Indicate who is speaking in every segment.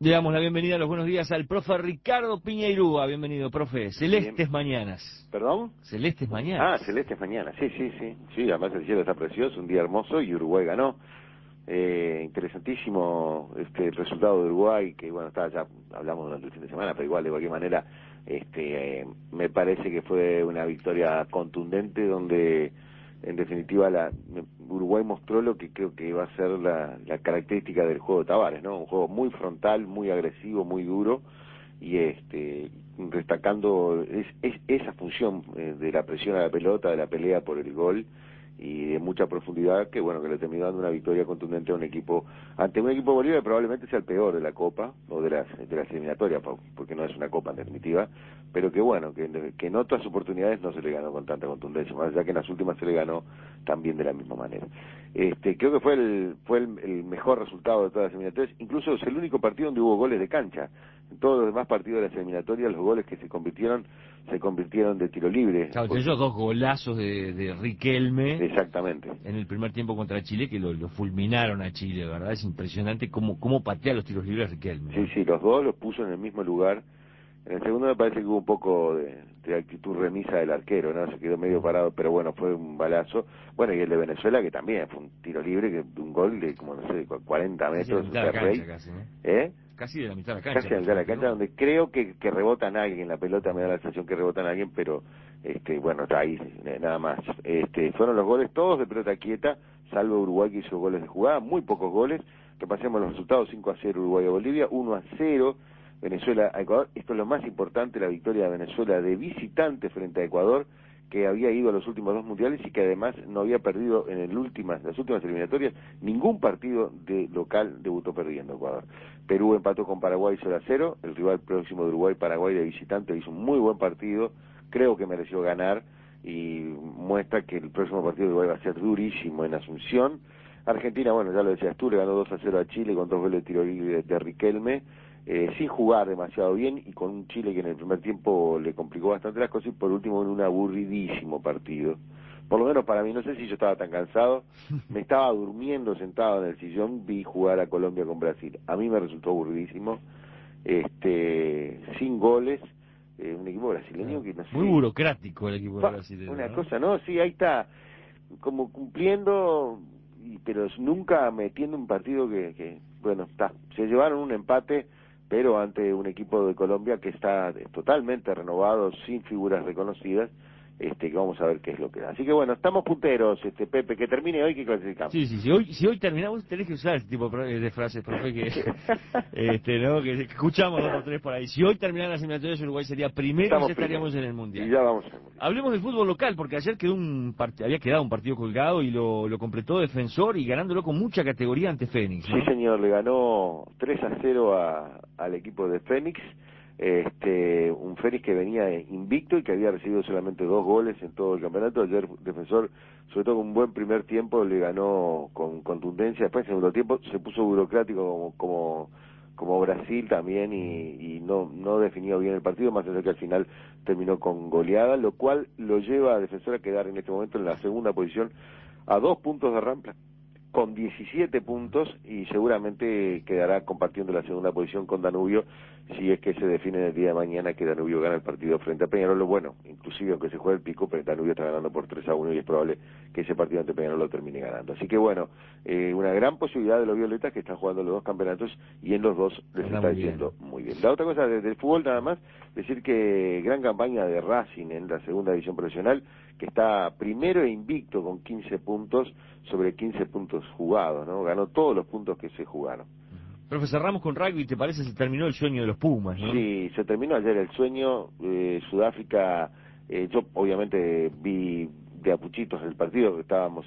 Speaker 1: Le damos la bienvenida, los buenos días al profe Ricardo Piñeirúa. Bienvenido, profe. Celestes
Speaker 2: Bien.
Speaker 1: mañanas.
Speaker 2: ¿Perdón?
Speaker 1: Celestes mañanas.
Speaker 2: Celestes mañana, sí. Sí, además el cielo está precioso, un día hermoso y Uruguay ganó. Interesantísimo el resultado de Uruguay, que bueno, ya hablamos durante el fin de semana, pero igual de cualquier manera, me parece que fue una victoria contundente donde en definitiva Uruguay mostró lo que creo que va a ser la característica del juego de Tavares, ¿no? Un juego muy frontal, muy agresivo, muy duro y destacando esa función de la presión a la pelota, de la pelea por el gol y de mucha profundidad que bueno, que le terminó dando una victoria contundente a un equipo, ante un equipo de Bolivia que probablemente sea el peor de la Copa o de las eliminatorias, porque no es una Copa en definitiva, pero que bueno, que en otras oportunidades no se le ganó con tanta contundencia, más allá que en las últimas se le ganó también de la misma manera. Creo que fue el mejor resultado de todas las eliminatorias, incluso es el único partido donde hubo goles de cancha. En todos los demás partidos de las eliminatorias los goles que se convirtieron de tiro libre.
Speaker 1: Claro, entre ellos dos golazos de Riquelme.
Speaker 2: Exactamente.
Speaker 1: En el primer tiempo contra Chile, que lo fulminaron a Chile, ¿verdad? Es impresionante cómo patea los tiros libres Riquelme, ¿no?
Speaker 2: Sí, los dos los puso en el mismo lugar. En el segundo me parece que hubo un poco de actitud remisa del arquero, ¿no? Se quedó medio parado, pero bueno, fue un balazo. Bueno, y el de Venezuela, que también fue un tiro libre, de un gol de, como no sé, de 40
Speaker 1: Casi de la
Speaker 2: metros,
Speaker 1: mitad de la cancha, casi, ¿no?
Speaker 2: Casi
Speaker 1: de la mitad de la cancha.
Speaker 2: Casi de la mitad de la cancha, donde creo que rebota en alguien, la pelota me da la sensación que rebota en alguien, pero, bueno, está ahí, nada más. Fueron los goles todos de pelota quieta, salvo Uruguay que hizo goles de jugada, muy pocos goles. Repasemos los resultados: 5-0 Uruguay a Bolivia, 1-0 Venezuela a Ecuador. Esto es lo más importante, la victoria de Venezuela de visitante frente a Ecuador, que había ido a los últimos dos mundiales y que además no había perdido en las últimas eliminatorias ningún partido de local. Debutó perdiendo Ecuador. Perú empató con Paraguay 0-0, el rival próximo de Uruguay, Paraguay, de visitante, hizo un muy buen partido, creo que mereció ganar y muestra que el próximo partido de Uruguay va a ser durísimo en Asunción. Argentina, bueno, ya lo decías tú, le ganó 2-0 a Chile con dos goles de tiro libre de Riquelme, sin jugar demasiado bien y con un Chile que en el primer tiempo le complicó bastante las cosas y por último en un aburridísimo partido. Por lo menos para mí, no sé si yo estaba tan cansado, me estaba durmiendo sentado en el sillón, vi jugar a Colombia con Brasil. A mí me resultó aburridísimo, sin goles, un equipo brasileño que no sé.
Speaker 1: Muy burocrático el equipo brasileño,
Speaker 2: Una
Speaker 1: ¿no?
Speaker 2: cosa, ¿no? Sí, ahí está, como cumpliendo, pero nunca metiendo un partido que bueno, está. Se llevaron un empate, pero ante un equipo de Colombia que está totalmente renovado, sin figuras reconocidas, que vamos a ver qué es lo que da. Así que bueno, estamos punteros, Pepe, que termine hoy que clasificamos.
Speaker 1: Sí, si hoy terminamos, tenés que usar este tipo de frases, profe, ¿no? Que escuchamos dos o tres por ahí. Si hoy terminaran las eliminatorias, Uruguay sería primero y ya estaríamos en el Mundial.
Speaker 2: Y ya vamos al Mundial.
Speaker 1: Hablemos del fútbol local, porque ayer había quedado un partido colgado y lo completó Defensor y ganándolo con mucha categoría ante Fénix, ¿no?
Speaker 2: Sí, señor, le ganó 3-0 al equipo de Fénix, un Fénix que venía invicto y que había recibido solamente 2 goles en todo el campeonato. Ayer Defensor, sobre todo con un buen primer tiempo, le ganó con contundencia. Después, en segundo tiempo, se puso burocrático como Brasil también y no definió bien el partido, más allá que al final terminó con goleada, lo cual lo lleva a Defensor a quedar en este momento en la segunda posición a 2 puntos de Rampla, con 17 puntos y seguramente quedará compartiendo la segunda posición con Danubio si es que se define en el día de mañana que Danubio gana el partido frente a Peñarol. Bueno, inclusive aunque se juegue el pico, pero Danubio está ganando por 3-1 y es probable que ese partido ante Peñarol lo termine ganando. Así que bueno, una gran posibilidad de los violetas que están jugando los dos campeonatos y en los dos les está yendo muy bien. La otra cosa del fútbol nada más, decir que gran campaña de Racing en la segunda división profesional, que está primero e invicto con 15 puntos sobre 15 puntos jugados, ¿no? Ganó todos los puntos que se jugaron.
Speaker 1: Profe, cerramos con rugby, ¿te parece? Se terminó el sueño de los Pumas, ¿no?
Speaker 2: Sí, se terminó ayer el sueño. Sudáfrica, yo obviamente vi de a puchitos el partido, que estábamos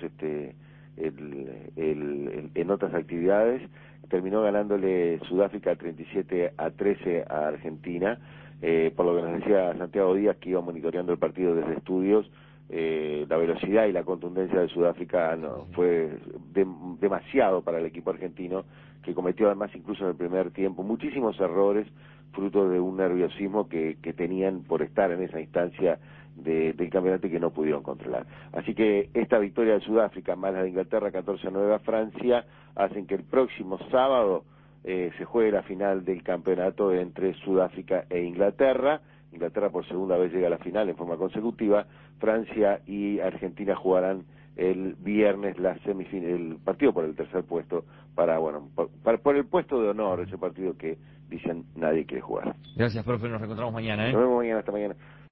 Speaker 2: en otras actividades. Terminó ganándole Sudáfrica 37-13 a Argentina, por lo que nos decía Santiago Díaz, que iba monitoreando el partido desde estudios. La velocidad y la contundencia de Sudáfrica fue demasiado para el equipo argentino, que cometió además incluso en el primer tiempo muchísimos errores, fruto de un nerviosismo que tenían por estar en esa instancia del campeonato y que no pudieron controlar. Así que esta victoria de Sudáfrica más la de Inglaterra 14-9 a Francia hacen que el próximo sábado se juegue la final del campeonato entre Sudáfrica e Inglaterra. Inglaterra por segunda vez llega a la final en forma consecutiva. Francia y Argentina jugarán el viernes el partido por el tercer puesto por el puesto de honor, ese partido que dicen nadie quiere jugar.
Speaker 1: Gracias, profe, nos reencontramos mañana,
Speaker 2: Nos vemos mañana, hasta mañana.